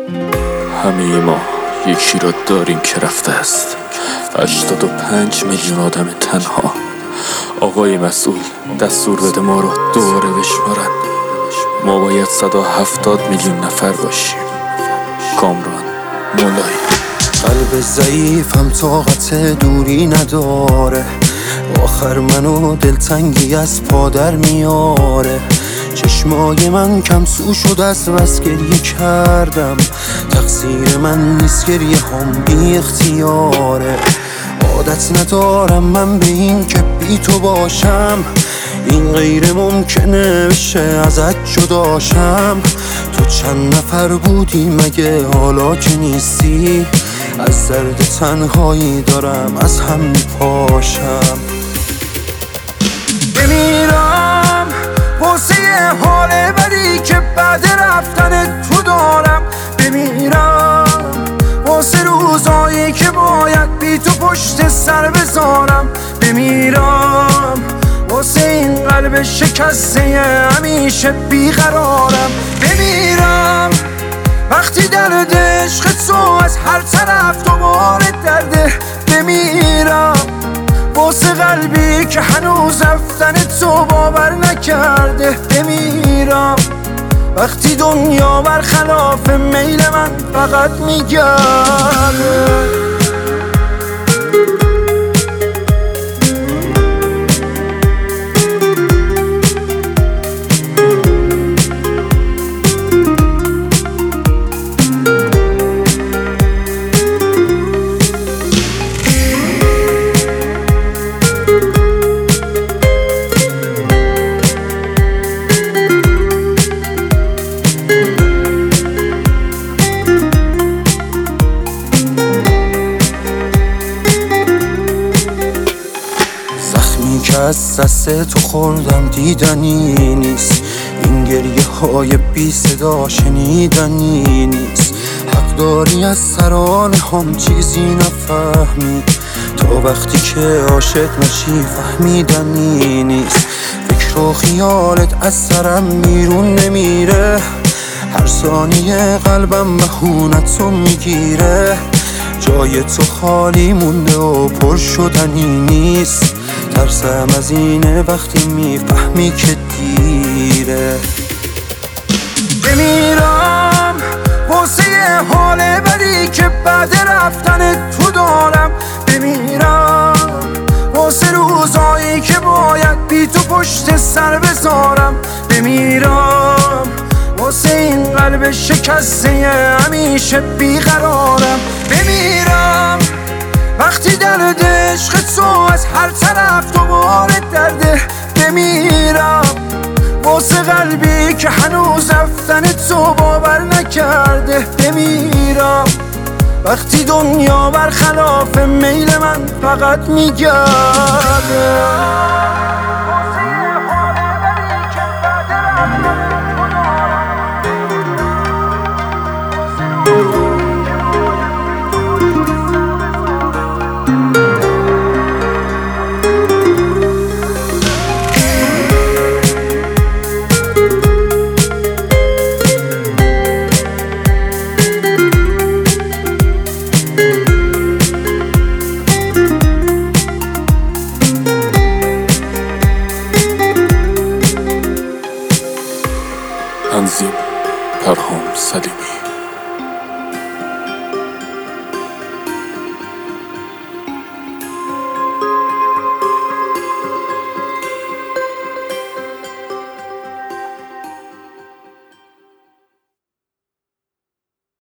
همه ما یکی را داریم که رفته است. 85 میلیون آدم تنها. آقای مسئول دستور بده ما رو دوباره بشمارن. ما باید 170 میلیون نفر باشیم. کامران مولایی. قلب ضعیفم طاقت دوری نداره، آخر منو دلتنگی از پادر میاره. چشمای من کم سو شد از بس گریه کردم، تقصیر من نیست گریه هم بی اختیاره. عادت ندارم من به این که بی تو باشم، این غیر ممکنه بشه ازت جداشم. تو چند نفر بودی مگه حالا که نیستی؟ از درد تنهایی دارم از هم میپاشم. بمیرم واسه حال بدی که بعد رفتن تو دارم. بمیرم واسه روزایی که باید بی تو پشت سر بذارم. بمیرم واسه این قلب شکسته همیشه بیقرارم. بمیرم وقتی درد عشق تو از هر طرف دوباره درده. بمیرم واسه قلبی که هنوز رفتن تو باور نکرده. بمیرم وقتی دنیا برخلاف میل من فقط میگرده. که از دست تو خوردم دیدنی نیست، این گریه های بی صدا شنیدنی نیست. حق داری از سرانه هم چیزی نفهمی، تا وقتی که عاشق نشی فهمیدنی نیست. فکر و خیالت از سرم بیرون نمیره، هر ثانیه قلبم بهونتو میگیره. جای تو خالی مونده و پر شدنی نیست، ترسم از اینه وقتی میفهمی که دیره. بمیرم واسه حال بدی که بعد رفتن تو دارم. بمیرم واسه روزایی که باید بی تو پشت سر بذارم. بمیرم واسه این قلب شکسته همیشه بیقرارم. بمیرم وقتی درد عشق تو از هر طرف دوباره درده. بمیرم واسه قلبی که هنوز رفتن تو باور نکرده. بمیرم وقتی دنیا برخلاف میل من فقط میگرده. تنظیم پرهام سلیمی.